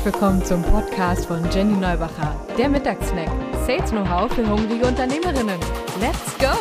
willkommen zum Podcast von Jenny Neubacher, der Mittagssnack. Sales Know-how für hungrige Unternehmerinnen. Let's go!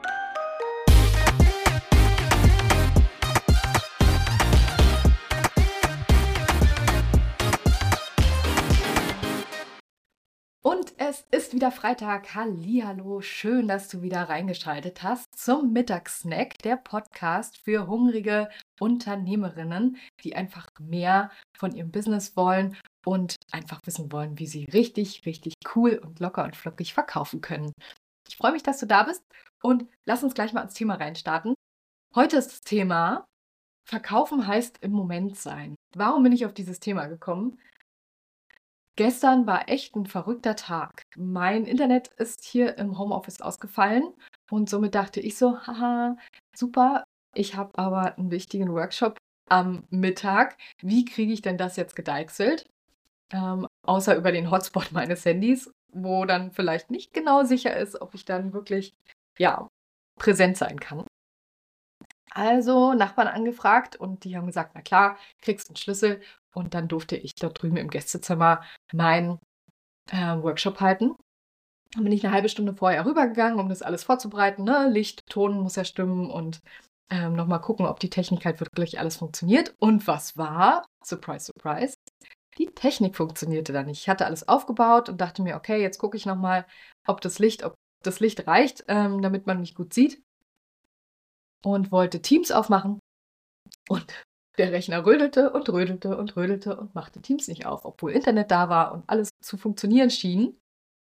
Und es ist wieder Freitag. Hallihallo, schön, dass du wieder reingeschaltet hast zum Mittagssnack, der Podcast für hungrige Unternehmerinnen, die einfach mehr von ihrem Business wollen und einfach wissen wollen, wie sie richtig, richtig cool und locker und flockig verkaufen können. Ich freue mich, dass du da bist und lass uns gleich mal ins Thema reinstarten. Heute ist das Thema Verkaufen heißt im Moment sein. Warum bin ich auf dieses Thema gekommen? Gestern war echt ein verrückter Tag. Mein Internet ist hier im Homeoffice ausgefallen und somit dachte ich so, haha, super, ich habe aber einen wichtigen Workshop am Mittag. Wie kriege ich denn das jetzt gedeichselt? Außer über den Hotspot meines Handys, wo dann vielleicht nicht genau sicher ist, ob ich dann wirklich, präsent sein kann. Also Nachbarn angefragt und die haben gesagt, na klar, kriegst einen Schlüssel. Und dann durfte ich dort drüben im Gästezimmer meinen Workshop halten. Dann bin ich eine halbe Stunde vorher rübergegangen, um das alles vorzubereiten. Ne? Licht, Ton muss ja stimmen und nochmal gucken, ob die Technik halt wirklich alles funktioniert. Und was war? Surprise, surprise. Die Technik funktionierte dann nicht. Ich hatte alles aufgebaut und dachte mir, okay, jetzt gucke ich nochmal, ob das Licht reicht, damit man mich gut sieht. Und wollte Teams aufmachen. Und der Rechner rödelte und rödelte und rödelte und machte Teams nicht auf, obwohl Internet da war und alles zu funktionieren schien.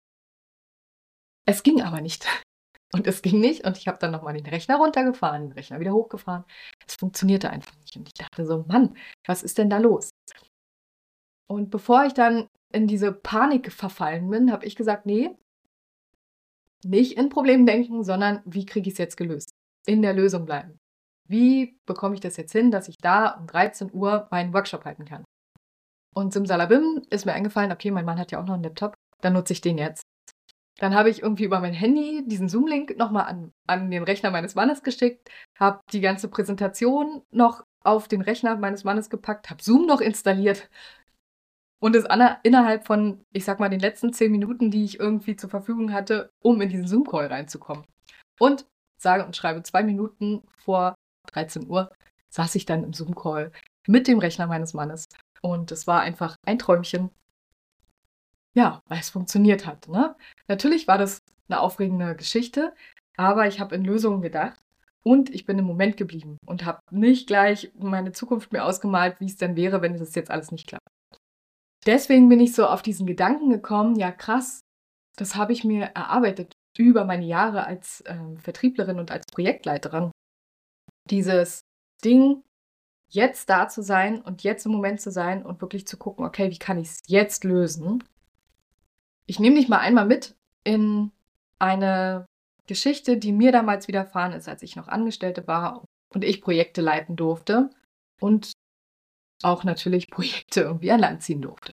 Es ging aber nicht. Und es ging nicht. Und ich habe dann nochmal den Rechner runtergefahren, den Rechner wieder hochgefahren. Es funktionierte einfach nicht. Und ich dachte so, Mann, was ist denn da los? Und bevor ich dann in diese Panik verfallen bin, habe ich gesagt, nee, nicht in Problemen denken, sondern wie kriege ich es jetzt gelöst? In der Lösung bleiben. Wie bekomme ich das jetzt hin, dass ich da um 13 Uhr meinen Workshop halten kann? Und simsalabim ist mir eingefallen, okay, mein Mann hat ja auch noch einen Laptop, dann nutze ich den jetzt. Dann habe ich irgendwie über mein Handy diesen Zoom-Link nochmal an den Rechner meines Mannes geschickt, habe die ganze Präsentation noch auf den Rechner meines Mannes gepackt, habe Zoom noch installiert und es innerhalb von, ich sag mal, den letzten 10 Minuten, die ich irgendwie zur Verfügung hatte, um in diesen Zoom-Call reinzukommen. Und sage und schreibe 2 Minuten vor 13 Uhr saß ich dann im Zoom-Call mit dem Rechner meines Mannes. Und es war einfach ein Träumchen. Ja, weil es funktioniert hat. Ne? Natürlich war das eine aufregende Geschichte, aber ich habe in Lösungen gedacht und ich bin im Moment geblieben und habe nicht gleich meine Zukunft mir ausgemalt, wie es denn wäre, wenn das jetzt alles nicht klappt. Deswegen bin ich so auf diesen Gedanken gekommen, ja krass, das habe ich mir erarbeitet über meine Jahre als Vertrieblerin und als Projektleiterin. Dieses Ding, jetzt da zu sein und jetzt im Moment zu sein und wirklich zu gucken, okay, wie kann ich es jetzt lösen? Ich nehme dich mal einmal mit in eine Geschichte, die mir damals widerfahren ist, als ich noch Angestellte war und ich Projekte leiten durfte und auch natürlich Projekte irgendwie an Land ziehen durfte.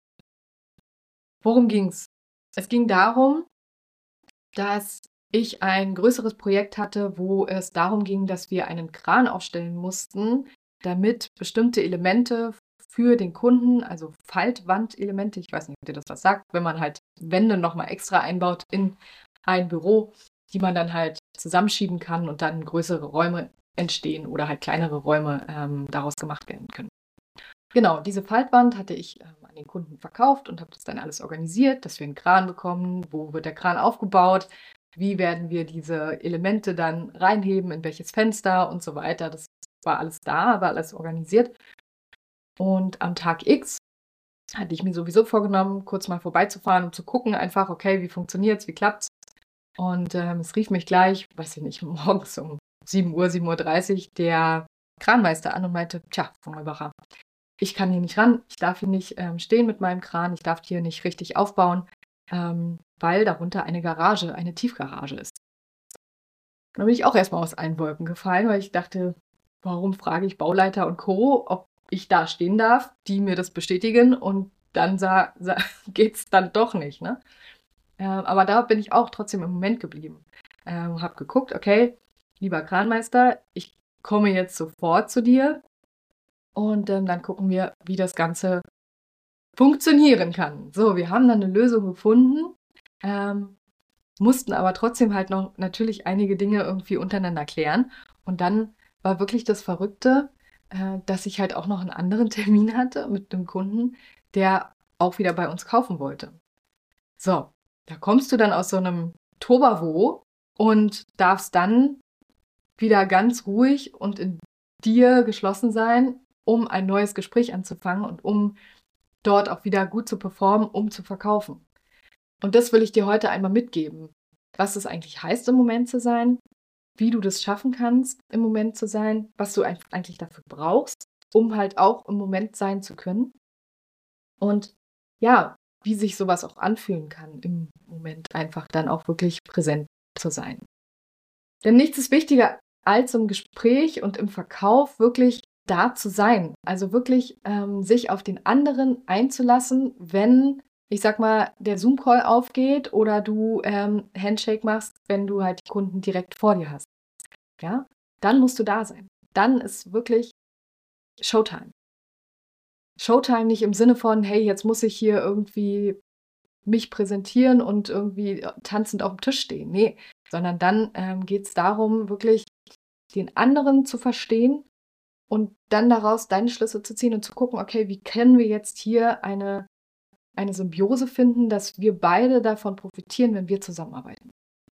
Worum ging es? Es ging darum, dass ich ein größeres Projekt hatte, wo es darum ging, dass wir einen Kran aufstellen mussten, damit bestimmte Elemente für den Kunden, also Faltwandelemente, ich weiß nicht, ob dir das was sagt, wenn man halt Wände nochmal extra einbaut in ein Büro, die man dann halt zusammenschieben kann und dann größere Räume entstehen oder halt kleinere Räume daraus gemacht werden können. Genau, diese Faltwand hatte ich an den Kunden verkauft und habe das dann alles organisiert, dass wir einen Kran bekommen, wo wird der Kran aufgebaut, wie werden wir diese Elemente dann reinheben, in welches Fenster und so weiter. Das war alles da, war alles organisiert. Und am Tag X hatte ich mir sowieso vorgenommen, kurz mal vorbeizufahren, um zu gucken einfach, okay, wie funktioniert's, wie klappt's. Und es rief mich gleich, weiß ich nicht, morgens um 7 Uhr, 7:30 Uhr der Kranmeister an und meinte, tja, Frau Neubacher, ich kann hier nicht ran, ich darf hier nicht stehen mit meinem Kran, ich darf hier nicht richtig aufbauen, weil darunter eine Garage, eine Tiefgarage ist. Und dann bin ich auch erstmal aus allen Wolken gefallen, weil ich dachte, warum frage ich Bauleiter und Co., ob ich da stehen darf, die mir das bestätigen und dann geht's dann doch nicht. Ne? Aber da bin ich auch trotzdem im Moment geblieben. Habe geguckt, okay, lieber Kranmeister, ich komme jetzt sofort zu dir und dann gucken wir, wie das Ganze funktionieren kann. So, wir haben dann eine Lösung gefunden, mussten aber trotzdem halt noch natürlich einige Dinge irgendwie untereinander klären. Und dann war wirklich das Verrückte, dass ich halt auch noch einen anderen Termin hatte mit einem Kunden, der auch wieder bei uns kaufen wollte. So, da kommst du dann aus so einem Tohuwabohu und darfst dann wieder ganz ruhig und in dir geschlossen sein, um ein neues Gespräch anzufangen und um dort auch wieder gut zu performen, um zu verkaufen. Und das will ich dir heute einmal mitgeben, was es eigentlich heißt, im Moment zu sein, wie du das schaffen kannst, im Moment zu sein, was du eigentlich dafür brauchst, um halt auch im Moment sein zu können. Und ja, wie sich sowas auch anfühlen kann, im Moment einfach dann auch wirklich präsent zu sein. Denn nichts ist wichtiger, als im Gespräch und im Verkauf wirklich da zu sein. Also wirklich sich auf den anderen einzulassen, wenn, ich sag mal, der Zoom-Call aufgeht oder du Handshake machst, wenn du halt die Kunden direkt vor dir hast. Ja, dann musst du da sein. Dann ist wirklich Showtime. Showtime nicht im Sinne von, hey, jetzt muss ich hier irgendwie mich präsentieren und irgendwie tanzend auf dem Tisch stehen. Nee, sondern dann geht es darum, wirklich den anderen zu verstehen und dann daraus deine Schlüsse zu ziehen und zu gucken, okay, wie können wir jetzt hier eine Symbiose finden, dass wir beide davon profitieren, wenn wir zusammenarbeiten.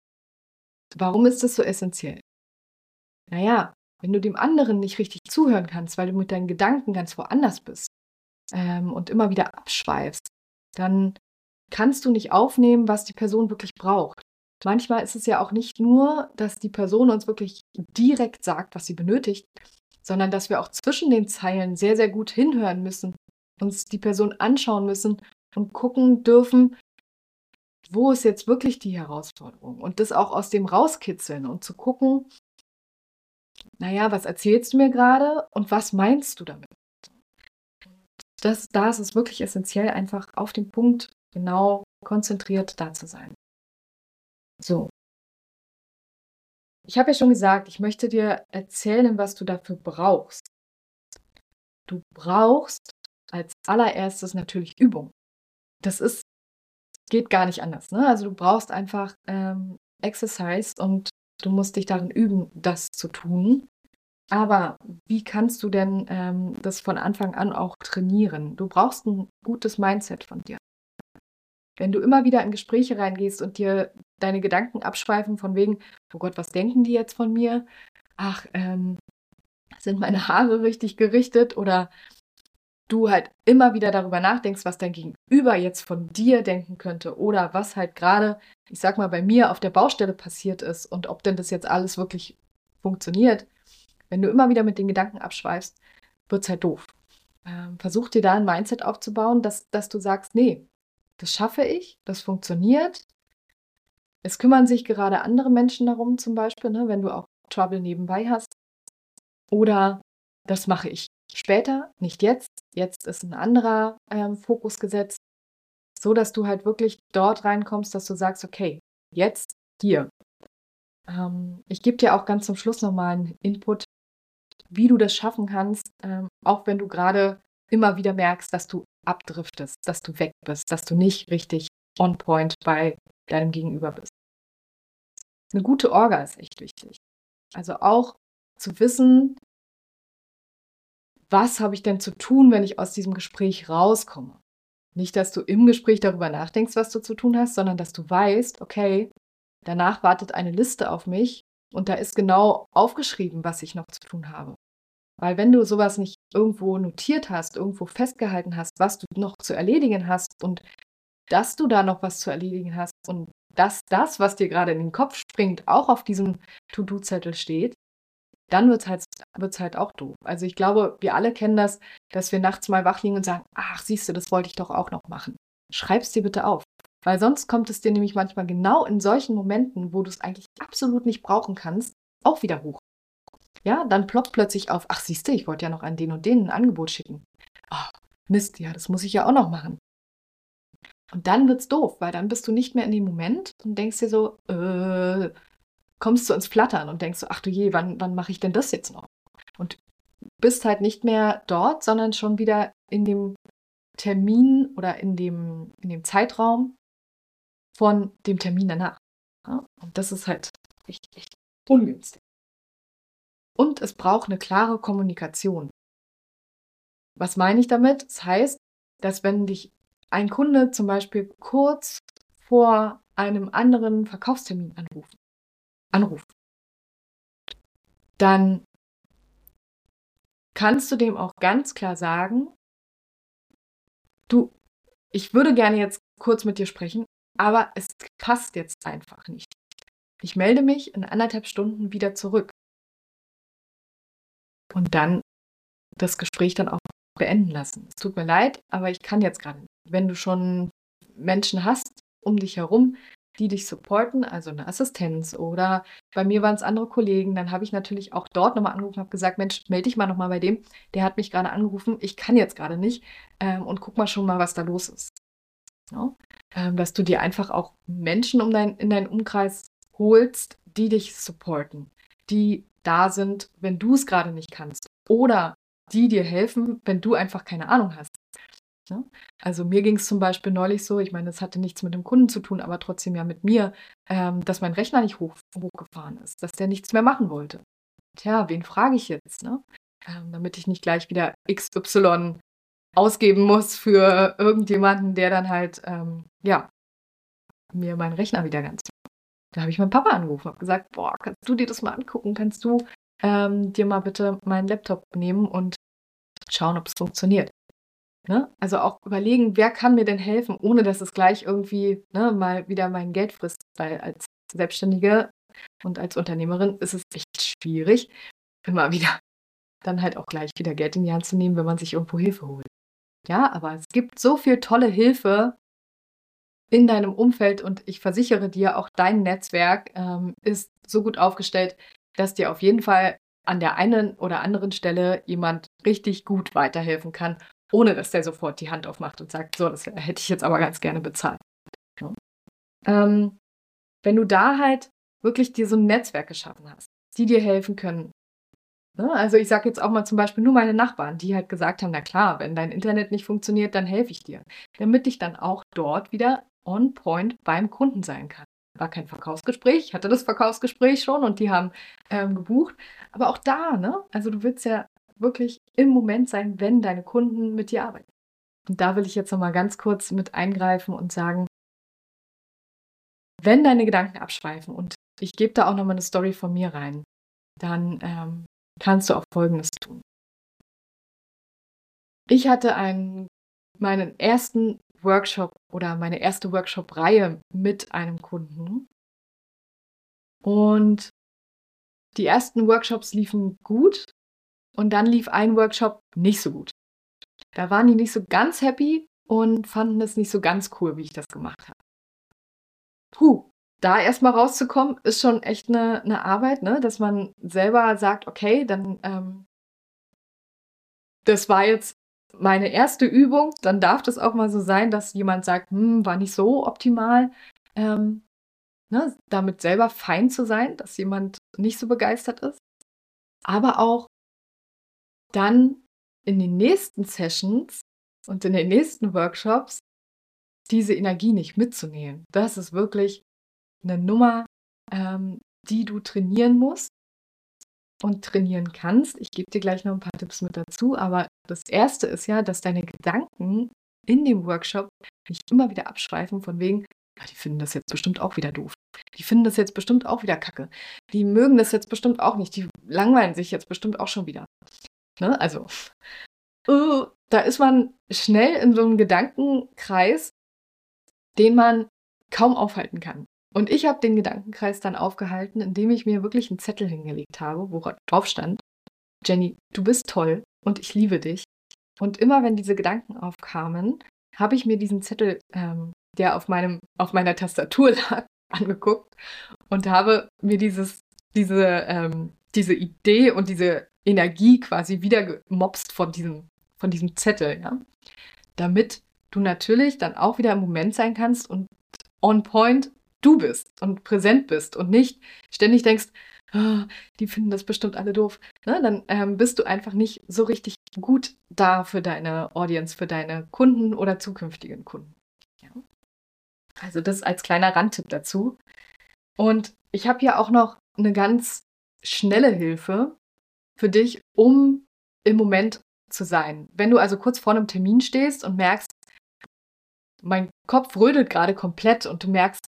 Warum ist das so essentiell? Naja, wenn du dem anderen nicht richtig zuhören kannst, weil du mit deinen Gedanken ganz woanders bist und immer wieder abschweifst, dann kannst du nicht aufnehmen, was die Person wirklich braucht. Manchmal ist es ja auch nicht nur, dass die Person uns wirklich direkt sagt, was sie benötigt, sondern dass wir auch zwischen den Zeilen sehr, sehr gut hinhören müssen, uns die Person anschauen müssen und gucken dürfen, wo ist jetzt wirklich die Herausforderung? Und das auch aus dem rauskitzeln und zu gucken, naja, was erzählst du mir gerade und was meinst du damit? Da ist es wirklich essentiell, einfach auf den Punkt genau konzentriert da zu sein. So. Ich habe ja schon gesagt, ich möchte dir erzählen, was du dafür brauchst. Du brauchst als allererstes natürlich Übung. Das geht gar nicht anders, ne? Also, du brauchst einfach, Exercise und du musst dich darin üben, das zu tun. Aber wie kannst du denn, das von Anfang an auch trainieren? Du brauchst ein gutes Mindset von dir. Wenn du immer wieder in Gespräche reingehst und dir deine Gedanken abschweifen von wegen: „Oh Gott, was denken die jetzt von mir? Ach, sind meine Haare richtig gerichtet?“ Oder du halt immer wieder darüber nachdenkst, was dein Gegenüber jetzt von dir denken könnte oder was halt gerade, ich sag mal, bei mir auf der Baustelle passiert ist und ob denn das jetzt alles wirklich funktioniert. Wenn du immer wieder mit den Gedanken abschweifst, wird's halt doof. Versuch dir da ein Mindset aufzubauen, dass du sagst: „Nee, das schaffe ich, das funktioniert.“ Es kümmern sich gerade andere Menschen darum zum Beispiel, ne, wenn du auch Trouble nebenbei hast. Oder das mache ich später, nicht jetzt. Jetzt ist ein anderer, Fokus gesetzt, so dass du halt wirklich dort reinkommst, dass du sagst: „Okay, jetzt hier.“ Ich gebe dir auch ganz zum Schluss noch mal 'n Input, wie du das schaffen kannst, auch wenn du gerade immer wieder merkst, dass du abdriftest, dass du weg bist, dass du nicht richtig on point bei deinem Gegenüber bist. Eine gute Orga ist echt wichtig. Also, auch zu wissen: Was habe ich denn zu tun, wenn ich aus diesem Gespräch rauskomme? Nicht, dass du im Gespräch darüber nachdenkst, was du zu tun hast, sondern dass du weißt, okay, danach wartet eine Liste auf mich und da ist genau aufgeschrieben, was ich noch zu tun habe. Weil wenn du sowas nicht irgendwo notiert hast, irgendwo festgehalten hast, was du noch zu erledigen hast und dass du da noch was zu erledigen hast und dass das, was dir gerade in den Kopf springt, auch auf diesem To-Do-Zettel steht, dann wird's halt auch doof. Also, ich glaube, wir alle kennen das, dass wir nachts mal wach liegen und sagen: „Ach, siehst du, das wollte ich doch auch noch machen.“ Schreib's dir bitte auf, weil sonst kommt es dir nämlich manchmal genau in solchen Momenten, wo du es eigentlich absolut nicht brauchen kannst, auch wieder hoch. Ja, dann ploppt plötzlich auf: „Ach, siehst du, ich wollte ja noch an den und den 'n Angebot schicken. Ah, Mist, ja, das muss ich ja auch noch machen.“ Und dann wird's doof, weil dann bist du nicht mehr in dem Moment und denkst dir so, kommst du ins Flattern und denkst so: „Ach du je, wann mache ich denn das jetzt noch?“ Und bist halt nicht mehr dort, sondern schon wieder in dem Termin oder in dem Zeitraum von dem Termin danach. Ja? Und das ist halt echt ungünstig. Und es braucht eine klare Kommunikation. Was meine ich damit? Das heißt, dass wenn dich ein Kunde zum Beispiel kurz vor einem anderen Verkaufstermin anruft, dann kannst du dem auch ganz klar sagen, du, ich würde gerne jetzt kurz mit dir sprechen, aber es passt jetzt einfach nicht. Ich melde mich in 1,5 Stunden wieder zurück. Und dann das Gespräch dann auch beenden lassen. Es tut mir leid, aber ich kann jetzt gerade nicht. Wenn du schon Menschen hast um dich herum, die dich supporten, also eine Assistenz oder bei mir waren es andere Kollegen, dann habe ich natürlich auch dort nochmal angerufen und habe gesagt, Mensch, melde dich mal nochmal bei dem, der hat mich gerade angerufen, ich kann jetzt gerade nicht und guck mal schon mal, was da los ist. Ja? Dass du dir einfach auch Menschen in deinen Umkreis holst, die dich supporten, die da sind, wenn du es gerade nicht kannst oder die dir helfen, wenn du einfach keine Ahnung hast. Ja? Also mir ging es zum Beispiel neulich so, ich meine, das hatte nichts mit dem Kunden zu tun, aber trotzdem ja mit mir, dass mein Rechner nicht hochgefahren ist, dass der nichts mehr machen wollte. Tja, wen frage ich jetzt, ne? Damit ich nicht gleich wieder XY ausgeben muss für irgendjemanden, der dann halt, mir meinen Rechner wieder ganz. Da habe ich meinen Papa angerufen, habe gesagt, boah, kannst du dir das mal angucken? Kannst du dir mal bitte meinen Laptop nehmen und schauen, ob es funktioniert? Ne? Also auch überlegen, wer kann mir denn helfen, ohne dass es gleich irgendwie mal wieder mein Geld frisst. Weil als Selbstständige und als Unternehmerin ist es echt schwierig, immer wieder dann halt auch gleich wieder Geld in die Hand zu nehmen, wenn man sich irgendwo Hilfe holt. Ja, aber es gibt so viel tolle Hilfe in deinem Umfeld und ich versichere dir, auch dein Netzwerk ist so gut aufgestellt, dass dir auf jeden Fall an der einen oder anderen Stelle jemand richtig gut weiterhelfen kann, ohne dass der sofort die Hand aufmacht und sagt, so, das hätte ich jetzt aber ganz gerne bezahlt. Ja. Wenn du da halt wirklich dir so ein Netzwerk geschaffen hast, die dir helfen können. Ne? Also ich sage jetzt auch mal zum Beispiel nur meine Nachbarn, die halt gesagt haben, na klar, wenn dein Internet nicht funktioniert, dann helfe ich dir. Damit ich dann auch dort wieder on point beim Kunden sein kann. War kein Verkaufsgespräch, ich hatte das Verkaufsgespräch schon und die haben gebucht. Aber auch da, ne? Also du willst ja wirklich im Moment sein, wenn deine Kunden mit dir arbeiten. Und da will ich jetzt nochmal ganz kurz mit eingreifen und sagen, wenn deine Gedanken abschweifen und ich gebe da auch nochmal eine Story von mir rein, dann kannst du auch Folgendes tun. Ich hatte meinen ersten Workshop oder meine erste Workshop-Reihe mit einem Kunden. Und die ersten Workshops liefen gut und dann lief ein Workshop nicht so gut. Da waren die nicht so ganz happy und fanden es nicht so ganz cool, wie ich das gemacht habe. Da erstmal rauszukommen, ist schon echt eine Arbeit, ne? Dass man selber sagt, okay, dann das war jetzt meine erste Übung, dann darf das auch mal so sein, dass jemand sagt, war nicht so optimal. Damit selber fein zu sein, dass jemand nicht so begeistert ist. Aber auch dann in den nächsten Sessions und in den nächsten Workshops diese Energie nicht mitzunehmen. Das ist wirklich eine Nummer, die du trainieren musst und trainieren kannst. Ich gebe dir gleich noch ein paar Tipps mit dazu, aber das Erste ist ja, dass deine Gedanken in dem Workshop nicht immer wieder abschweifen von wegen, ja, die finden das jetzt bestimmt auch wieder doof. Die finden das jetzt bestimmt auch wieder kacke. Die mögen das jetzt bestimmt auch nicht. Die langweilen sich jetzt bestimmt auch schon wieder. Ne? Also, da ist man schnell in so einem Gedankenkreis, den man kaum aufhalten kann. Und ich habe den Gedankenkreis dann aufgehalten, indem ich mir wirklich einen Zettel hingelegt habe, wo drauf stand, Jenny, du bist toll und ich liebe dich. Und immer wenn diese Gedanken aufkamen, habe ich mir diesen Zettel, der auf meiner Tastatur lag, angeguckt und habe mir diese Idee und diese Energie quasi wieder gemopst von diesem Zettel, ja. Damit du natürlich dann auch wieder im Moment sein kannst und on point du bist und präsent bist und nicht ständig denkst, "Ah, die finden das bestimmt alle doof." Ne? Dann bist du einfach nicht so richtig gut da für deine Audience, für deine Kunden oder zukünftigen Kunden. Ja. Also das als kleiner Randtipp dazu. Und ich habe hier auch noch eine ganz schnelle Hilfe für dich, um im Moment zu sein. Wenn du also kurz vor einem Termin stehst und merkst, mein Kopf rödelt gerade komplett und du merkst,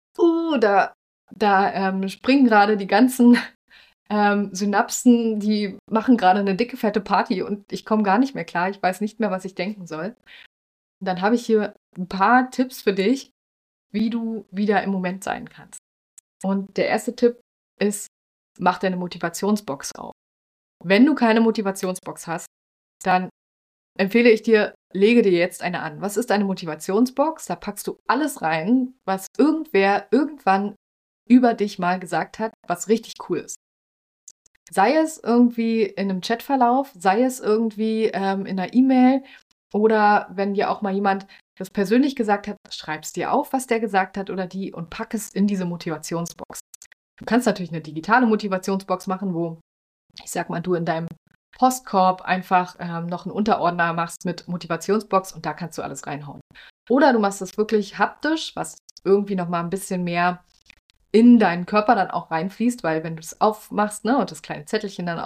da springen gerade die ganzen Synapsen, die machen gerade eine dicke, fette Party und ich komme gar nicht mehr klar. Ich weiß nicht mehr, was ich denken soll. Dann habe ich hier ein paar Tipps für dich, wie du wieder im Moment sein kannst. Und der erste Tipp ist, mach deine Motivationsbox auf. Wenn du keine Motivationsbox hast, dann empfehle ich dir, lege dir jetzt eine an. Was ist eine Motivationsbox? Da packst du alles rein, was irgendwer irgendwann über dich mal gesagt hat, was richtig cool ist. Sei es irgendwie in einem Chatverlauf, sei es irgendwie in einer E-Mail oder wenn dir auch mal jemand das persönlich gesagt hat, schreib es dir auf, was der gesagt hat oder die und pack es in diese Motivationsbox. Du kannst natürlich eine digitale Motivationsbox machen, wo, ich sag mal, du in deinem Postkorb einfach noch einen Unterordner machst mit Motivationsbox und da kannst du alles reinhauen. Oder du machst es wirklich haptisch, was irgendwie noch mal ein bisschen mehr in deinen Körper dann auch reinfließt, weil wenn du es aufmachst, ne, und das kleine Zettelchen dann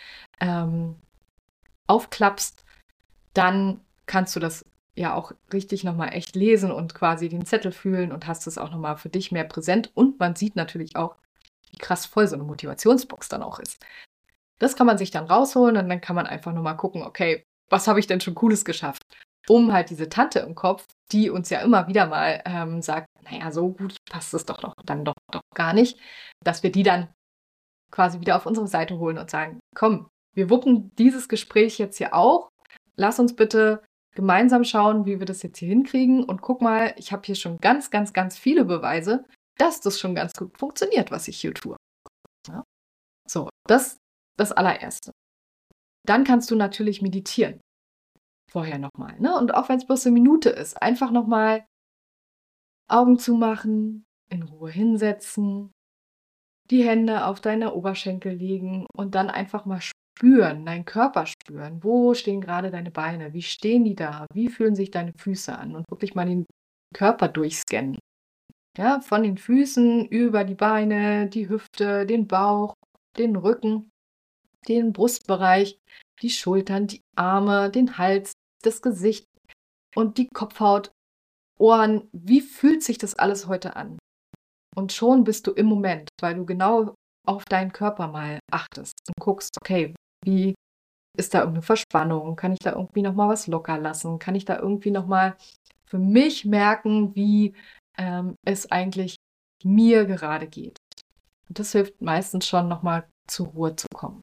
aufklappst, dann kannst du das ja auch richtig nochmal echt lesen und quasi den Zettel fühlen und hast es auch nochmal für dich mehr präsent. Und man sieht natürlich auch, wie krass voll so eine Motivationsbox dann auch ist. Das kann man sich dann rausholen und dann kann man einfach nochmal gucken, okay, was habe ich denn schon Cooles geschafft? Um halt diese Tante im Kopf, die uns ja immer wieder mal sagt, naja, so gut passt es doch dann doch gar nicht, dass wir die dann quasi wieder auf unsere Seite holen und sagen, komm, wir wuppen dieses Gespräch jetzt hier auch. Lass uns bitte gemeinsam schauen, wie wir das jetzt hier hinkriegen. Und guck mal, ich habe hier schon ganz, ganz, ganz viele Beweise, dass das schon ganz gut funktioniert, was ich hier tue. Ja? So, das allererste. Dann kannst du natürlich meditieren. Vorher nochmal. Ne? Und auch wenn es bloß eine Minute ist, einfach nochmal Augen zumachen, in Ruhe hinsetzen, die Hände auf deine Oberschenkel legen und dann einfach mal spüren, deinen Körper spüren. Wo stehen gerade deine Beine? Wie stehen die da? Wie fühlen sich deine Füße an? Und wirklich mal den Körper durchscannen. Ja, von den Füßen über die Beine, die Hüfte, den Bauch, den Rücken, den Brustbereich, die Schultern, die Arme, den Hals, das Gesicht und die Kopfhaut, Ohren. Wie fühlt sich das alles heute an? Und schon bist du im Moment, weil du genau auf deinen Körper mal achtest und guckst, okay, wie ist da irgendeine Verspannung? Kann ich da irgendwie nochmal was locker lassen? Kann ich da irgendwie nochmal für mich merken, wie es eigentlich mir gerade geht? Und das hilft meistens schon nochmal zur Ruhe zu kommen.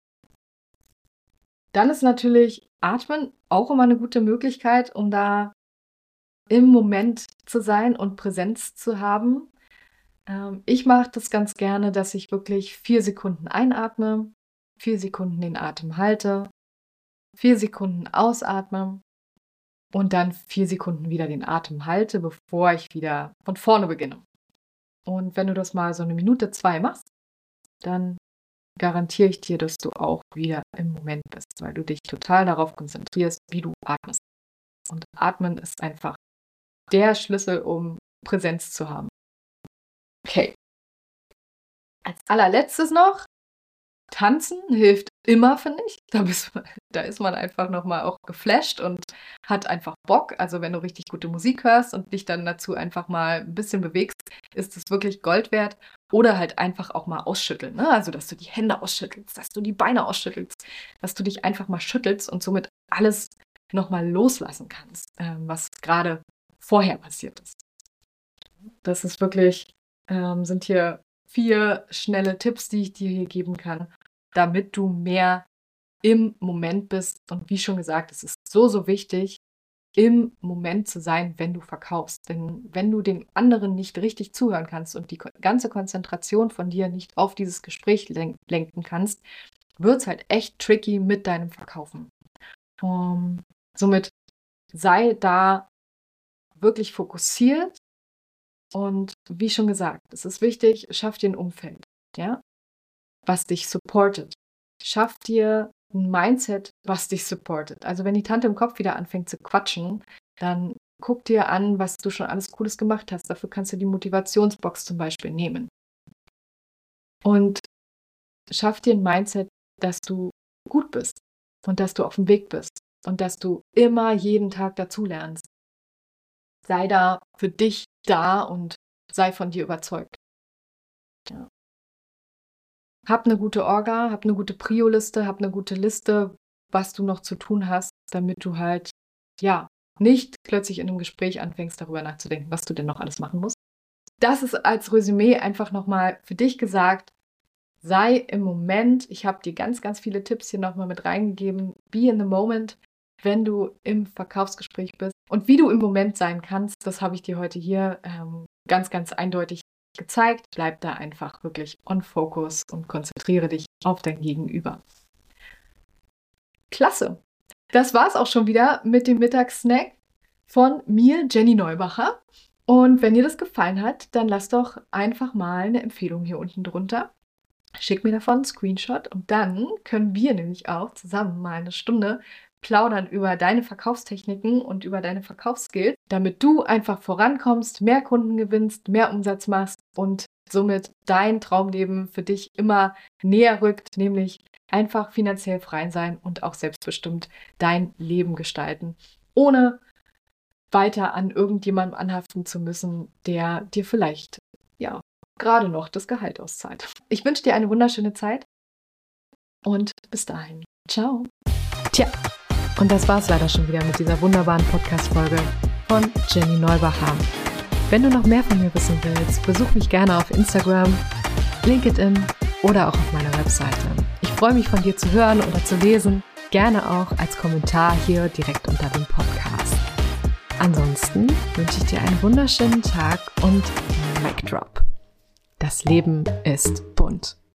Dann ist natürlich Atmen auch immer eine gute Möglichkeit, um da im Moment zu sein und Präsenz zu haben. Ich mache das ganz gerne, dass ich wirklich 4 Sekunden einatme, 4 Sekunden den Atem halte, 4 Sekunden ausatme und dann 4 Sekunden wieder den Atem halte, bevor ich wieder von vorne beginne. Und wenn du das mal so eine Minute, 2 machst, dann garantiere ich dir, dass du auch wieder im Moment bist, weil du dich total darauf konzentrierst, wie du atmest. Und Atmen ist einfach der Schlüssel, um Präsenz zu haben. Okay. Als allerletztes noch, Tanzen hilft immer, finde ich. Da ist man einfach nochmal auch geflasht und hat einfach Bock. Also wenn du richtig gute Musik hörst und dich dann dazu einfach mal ein bisschen bewegst, ist es wirklich Gold wert. Oder halt einfach auch mal ausschütteln. Ne? Also dass du die Hände ausschüttelst, dass du die Beine ausschüttelst, dass du dich einfach mal schüttelst und somit alles nochmal loslassen kannst, was gerade vorher passiert ist. Das ist wirklich, sind hier 4 schnelle Tipps, die ich dir hier geben kann, damit du mehr im Moment bist. Und wie schon gesagt, es ist so, so wichtig, im Moment zu sein, wenn du verkaufst. Denn wenn du den anderen nicht richtig zuhören kannst und die ganze Konzentration von dir nicht auf dieses Gespräch lenken kannst, wird es halt echt tricky mit deinem Verkaufen. Somit sei da wirklich fokussiert. Und wie schon gesagt, es ist wichtig, schaff dir ein Umfeld. Ja? was dich supportet. Schaff dir ein Mindset, was dich supportet. Also wenn die Tante im Kopf wieder anfängt zu quatschen, dann guck dir an, was du schon alles Cooles gemacht hast. Dafür kannst du die Motivationsbox zum Beispiel nehmen. Und schaff dir ein Mindset, dass du gut bist und dass du auf dem Weg bist und dass du immer jeden Tag dazulernst. Sei da für dich da und sei von dir überzeugt. Ja. Hab eine gute Orga, hab eine gute Prio-Liste, hab eine gute Liste, was du noch zu tun hast, damit du halt, nicht plötzlich in einem Gespräch anfängst, darüber nachzudenken, was du denn noch alles machen musst. Das ist als Resümee einfach nochmal für dich gesagt. Sei im Moment, ich habe dir ganz, ganz viele Tipps hier nochmal mit reingegeben. Be in the moment, wenn du im Verkaufsgespräch bist. Und wie du im Moment sein kannst, das habe ich dir heute hier ganz, ganz eindeutig gezeigt. Bleib da einfach wirklich on focus und konzentriere dich auf dein Gegenüber. Klasse! Das war es auch schon wieder mit dem Mittagssnack von mir, Jenny Neubacher. Und wenn dir das gefallen hat, dann lass doch einfach mal eine Empfehlung hier unten drunter. Schick mir davon einen Screenshot und dann können wir nämlich auch zusammen mal eine Stunde plaudern über deine Verkaufstechniken und über deine Verkaufsskills, damit du einfach vorankommst, mehr Kunden gewinnst, mehr Umsatz machst und somit dein Traumleben für dich immer näher rückt, nämlich einfach finanziell frei sein und auch selbstbestimmt dein Leben gestalten, ohne weiter an irgendjemandem anhaften zu müssen, der dir vielleicht gerade noch das Gehalt auszahlt. Ich wünsche dir eine wunderschöne Zeit und bis dahin. Ciao. Tja, und das war's leider schon wieder mit dieser wunderbaren Podcast-Folge von Jenny Neubacher. Wenn du noch mehr von mir wissen willst, besuch mich gerne auf Instagram, LinkedIn oder auch auf meiner Webseite. Ich freue mich, von dir zu hören oder zu lesen, gerne auch als Kommentar hier direkt unter dem Podcast. Ansonsten wünsche ich dir einen wunderschönen Tag und Mic Drop. Das Leben ist bunt.